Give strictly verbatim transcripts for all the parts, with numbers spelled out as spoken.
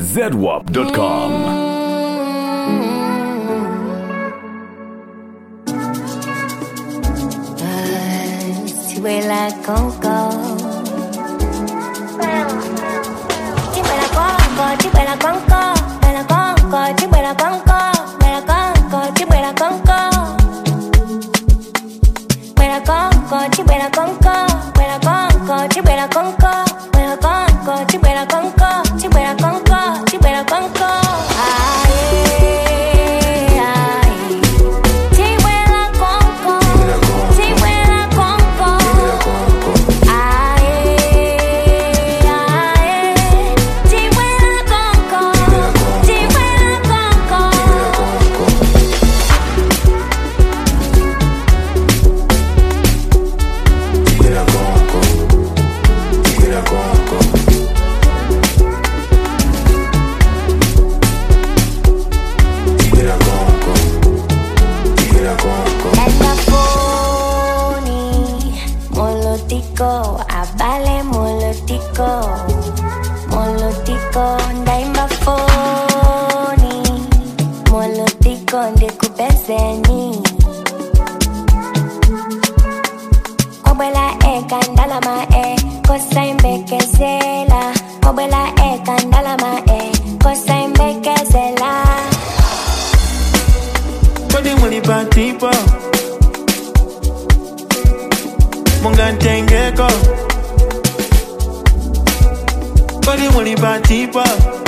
Z W A P dot com. Tu es la conco. Tu es la conco, tu es la conco, tu es la conco, tu es la conco, tu es la conco, tu es la conco. Tu es la conco, tu es la conco, tu es la conco, tu es la conco, tu es la conco, tu es la conco, tu es la conco, tu es la conco. Ay. Abale molotico, molotico ndaimba foni, molotico ndikubezeni. Obela e kandala ma e, kosa imbekezela. Obela e kandala ma e, kosa imbekezela. Kodi muli patipo Mungantengeko Kodi muli batipa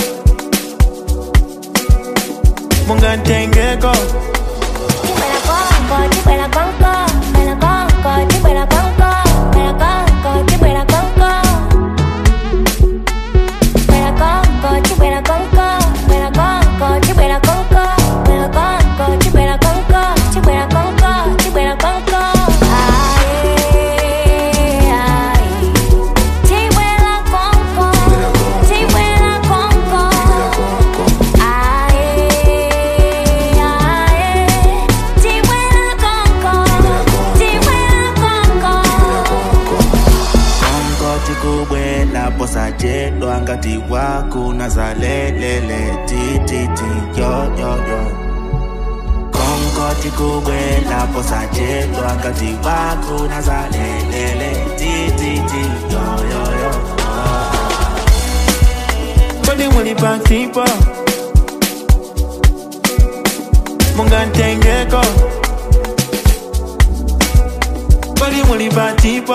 Mungantengeko Chibela conco, chibela conco, chibela conco, chibela conco, chibela conco, chibela conco. Chibela conco, chibela conco, chibela conco, chibela conco, chibela conco, chibela conco, chibela conco, chibela conco. Sajedo angati wako nazalelele ti ti ti yo yo yo. Kongo tikubwe la posajedo angati wako nazalelele ti ti ti yo yo yo. Kodi muli patipo Mungantengeko Kodi muli patipo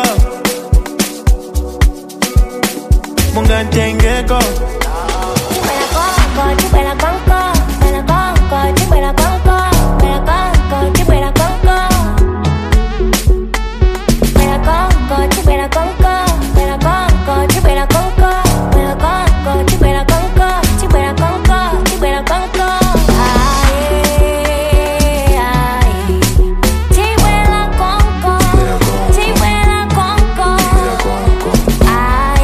Mungantengeko Chibela conco, chibela conco, chibela conco, chibela conco, chibela conco, chibela conco. Chibela conco, chibela conco, chibela conco, chibela conco, chibela conco, chibela conco, chibela conco, chibela conco. Ay, ay. Chibela conco, chibela conco. Ay.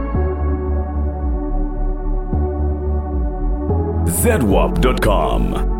Z W A P dot com.